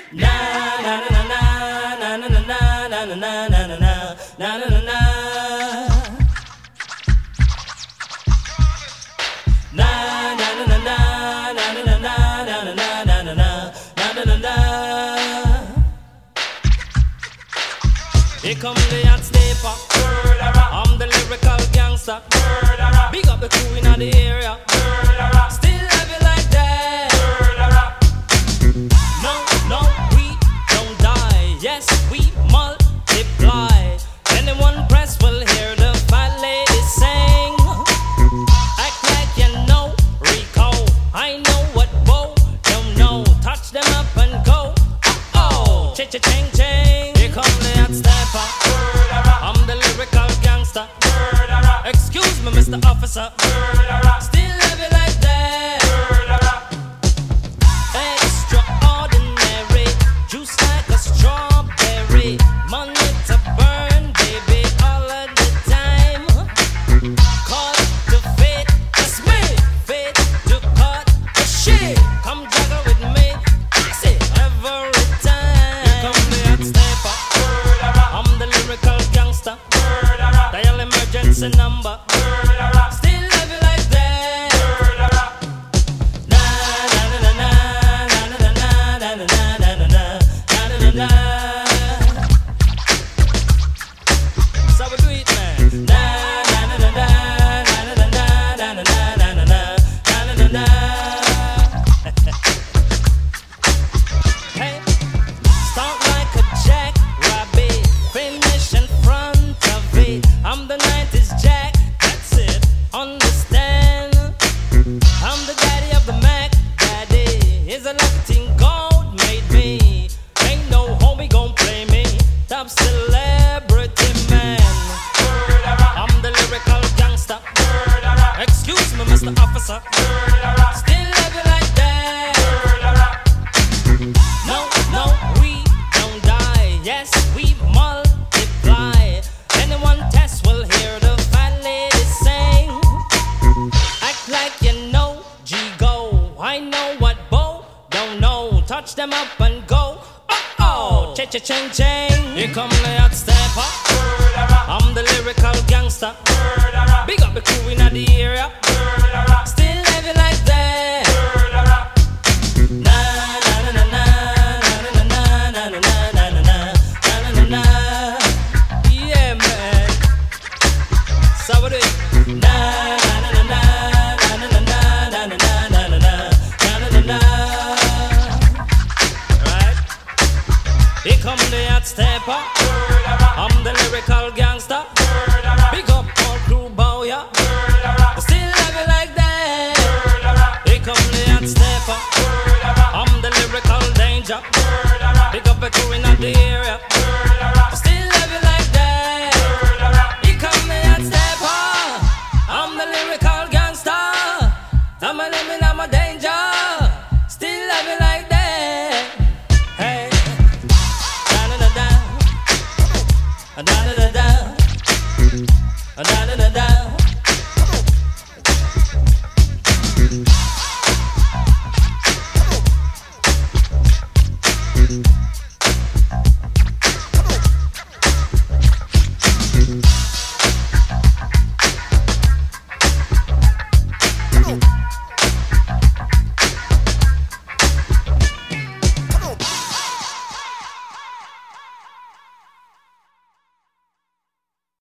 Na na na na na na na na na na na na na na na na. Na na na na na na na na na na na na na na na. Here come the hot stepper. I'm the lyrical gangster. Big up the crew in the area. Still love you like that. No, no, we don't die. Yes, we multiply. Anyone press will hear the fat lady sing. Act like you know Rico. I know what Bo don't know. Touch them up and go. Oh, ching ching. Here come the hot stepper. I'm the lyrical gangster. Excuse me, Mr. Officer. Still love you like that. Extraordinary. Juice like a strawberry. Money to burn, baby, all of the time. Cause the fate is me. Fate to cut the shit. Come juggle with me. See, every time. Here come the hot stepper. I'm the lyrical gangster. Dial emergency number. Still love you like that. Na na na na na na na na na na na na na. So we do it, man. Na na na na na na na na na na na na na. Hey, start like a jackrabbit, finish in front of it. I'm the 90s Jack, that's it, understand? I'm the daddy of the Mac, daddy. Is a lucky thing God made me. Ain't no homie gon' play me. Top celebrity man. I'm the lyrical gangster. Excuse me, Mr. Officer. Still love you like that. No, no, we don't die. Yes, we multiply. Anyone test will hear the fat lady sing. Act like you know G-Go. I know what Bo don't know. Touch them up and go. Oh, ching ching. Here come the hot stepper. I'm the lyrical gangster. Big up the crew in the area. Still love you like that. Na na na na na na na na na na na na na. Yeah, man. So what do it? Na na na na na na na na na na na na na. Right? Here come the hot stepper. I'm the lyrical gangster. Big up all crew bow ya. Still love you like that. Here come the hot stepper. I'm the lyrical danger. Big up the crew in the area. Still love you like that. Here come the hot stepper. I'm the lyrical gangster. I'm a limit, I'm a danger. Still love you like that. Hey, da da da da, da da da da, da da da da.